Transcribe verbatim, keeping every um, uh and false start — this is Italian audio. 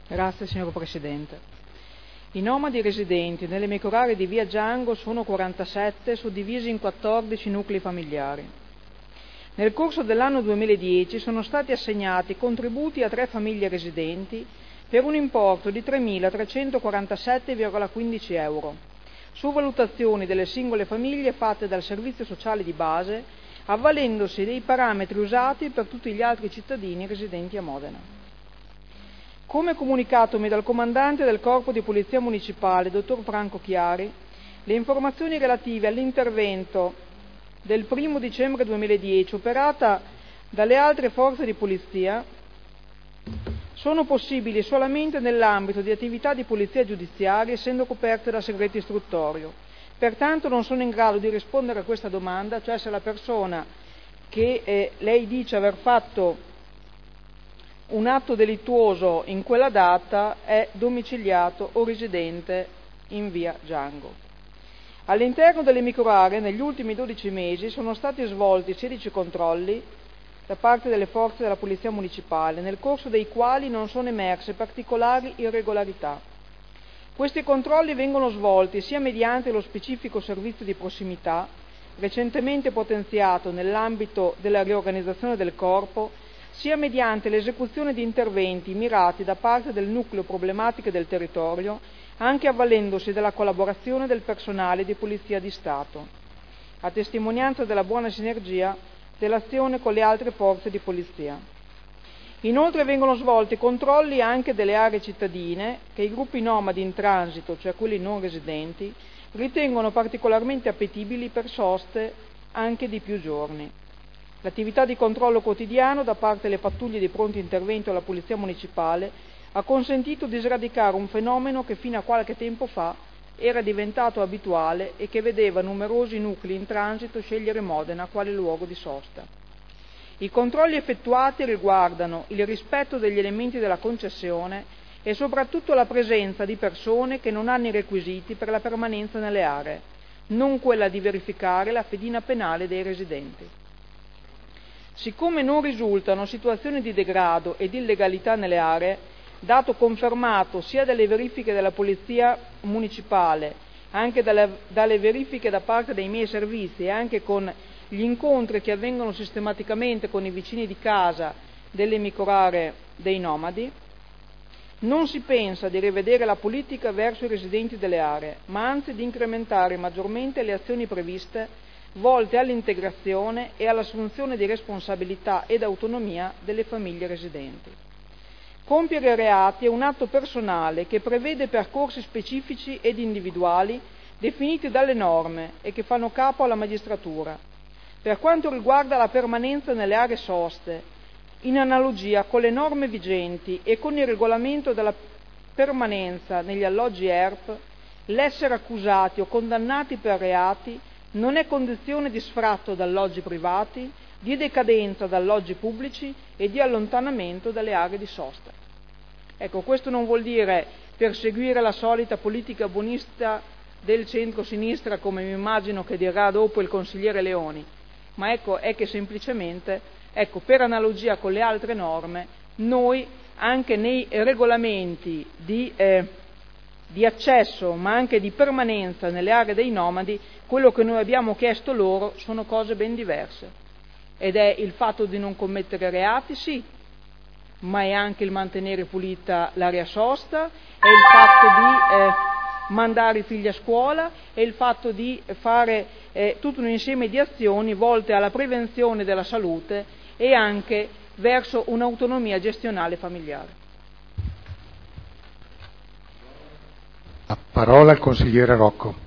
Grazie signor Presidente. I nomadi residenti nelle microaree di via Giango sono quarantasette, suddivisi in quattordici nuclei familiari. Nel corso dell'anno duemiladieci sono stati assegnati contributi a tre famiglie residenti per un importo di tremilatrecentoquarantasette virgola quindici euro, su valutazioni delle singole famiglie fatte dal Servizio Sociale di Base, avvalendosi dei parametri usati per tutti gli altri cittadini residenti a Modena. Come comunicatomi dal comandante del Corpo di Polizia Municipale, dottor Franco Chiari, le informazioni relative all'intervento del primo dicembre duemiladieci operata dalle altre forze di polizia sono possibili solamente nell'ambito di attività di polizia giudiziaria, essendo coperte da segreto istruttorio. Pertanto non sono in grado di rispondere a questa domanda, cioè se la persona che eh, lei dice aver fatto un atto delittuoso in quella data è domiciliato o residente in via Giango. All'interno delle microaree negli ultimi dodici mesi sono stati svolti sedici controlli da parte delle forze della Polizia Municipale, nel corso dei quali non sono emerse particolari irregolarità. Questi controlli vengono svolti sia mediante lo specifico servizio di prossimità, recentemente potenziato nell'ambito della riorganizzazione del Corpo, sia mediante l'esecuzione di interventi mirati da parte del nucleo problematiche del territorio, anche avvalendosi della collaborazione del personale di Polizia di Stato, a testimonianza della buona sinergia dell'azione con le altre forze di polizia. Inoltre vengono svolti controlli anche delle aree cittadine che i gruppi nomadi in transito, cioè quelli non residenti, ritengono particolarmente appetibili per soste anche di più giorni. L'attività di controllo quotidiano da parte delle pattuglie di pronto intervento della Polizia Municipale ha consentito di sradicare un fenomeno che fino a qualche tempo fa era diventato abituale e che vedeva numerosi nuclei in transito scegliere Modena quale luogo di sosta. I controlli effettuati riguardano il rispetto degli elementi della concessione e soprattutto la presenza di persone che non hanno i requisiti per la permanenza nelle aree, non quella di verificare la fedina penale dei residenti. Siccome non risultano situazioni di degrado e di illegalità nelle aree, dato confermato sia dalle verifiche della Polizia Municipale, anche dalle, dalle verifiche da parte dei miei servizi e anche con gli incontri che avvengono sistematicamente con i vicini di casa delle microaree dei nomadi, non si pensa di rivedere la politica verso i residenti delle aree, ma anzi di incrementare maggiormente le azioni previste volte all'integrazione e all'assunzione di responsabilità ed autonomia delle famiglie residenti. Compiere reati è un atto personale che prevede percorsi specifici ed individuali definiti dalle norme e che fanno capo alla magistratura. Per quanto riguarda la permanenza nelle aree soste, in analogia con le norme vigenti e con il regolamento della permanenza negli alloggi E R P, l'essere accusati o condannati per reati non è condizione di sfratto da alloggi privati, di decadenza da alloggi pubblici e di allontanamento dalle aree di sosta. Ecco, questo non vuol dire perseguire la solita politica buonista del centro-sinistra, come mi immagino che dirà dopo il consigliere Leoni, ma ecco, è che semplicemente, ecco, per analogia con le altre norme, noi anche nei regolamenti di, eh, di accesso, ma anche di permanenza nelle aree dei nomadi, quello che noi abbiamo chiesto loro sono cose ben diverse, ed è il fatto di non commettere reati, sì, ma è anche il mantenere pulita l'area sosta, è il fatto di eh, mandare i figli a scuola, è il fatto di fare eh, tutto un insieme di azioni volte alla prevenzione della salute e anche verso un'autonomia gestionale familiare. La parola al consigliere Rocco.